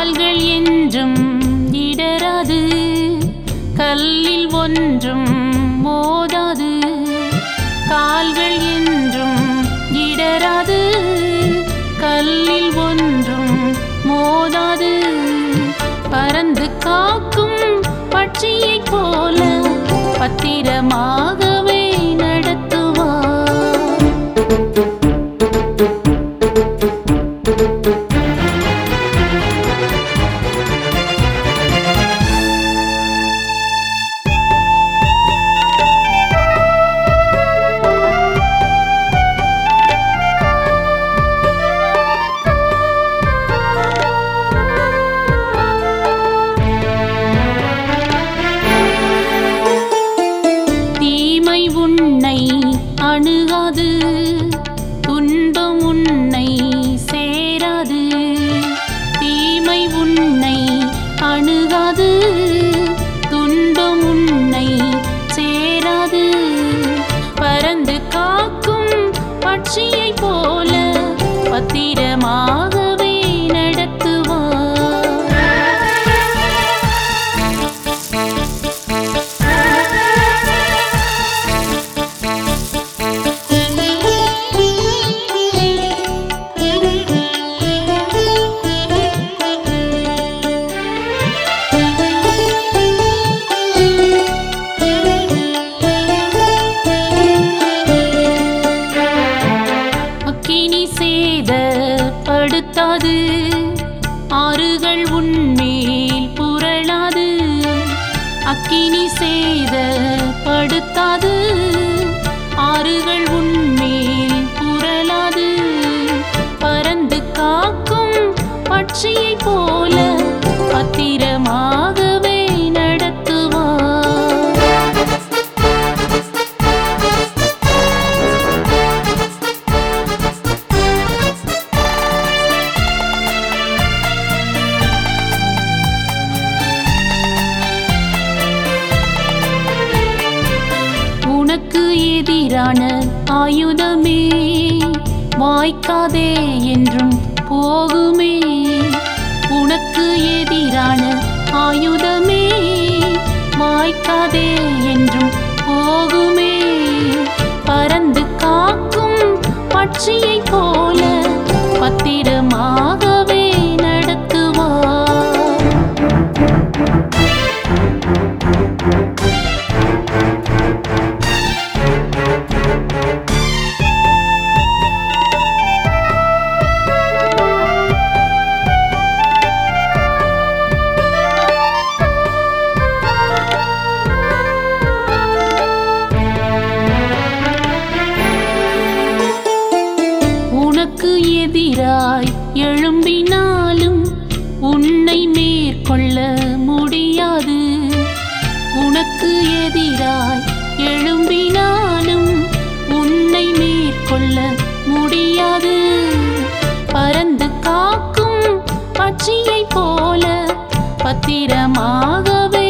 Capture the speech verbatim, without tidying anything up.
கால்கள் என்றும் இடராது, கல்லில் ஒன்றும் மோதாது. கால்கள் என்றும் இடராது, கல்லில் ஒன்றும் மோதாது. பறந்து காக்கும் பட்சியைப் போல பத்திரமாகவே நடத்துவார். உன்னை அணுகாது, துன்பம் உன்னை சேராது. தீமை உன்னை அணுகாது, துன்பம் உன்னை சேராது. பறந்து காக்கும் பட்சியைப் போல பத்திரமாகவே நடத்துவார். படுத்தாது, ஆறுகள் உன்மேல் புரளாது. அக்கினி சேத படுத்தாது, ஆறுகள் உன்மேல் புரளாது. பறந்து காக்கும் பட்சியைப் போல பத்திரமாகவே நடத்துவார். உனக்கு எதிரான ஆயுதமே வாய்க்காதே என்றும் போகுமே. உனக்கு எதிரான ஆயுதமே வாய்க்காதே என்றும் போகுமே. பறந்து காக்கும் பட்சியைப் போல பத்திரமாகவே நடத்துவார். உனக்கு எதிராய் எழும்பினாலும் உன்னை மேற்கொள்ள முடியாது. உனக்கு எதிராய் எழும்பினாலும் உன்னை மேற்கொள்ள முடியாது. பறந்து காக்கும் பட்சியைப் போல பத்திரமாகவே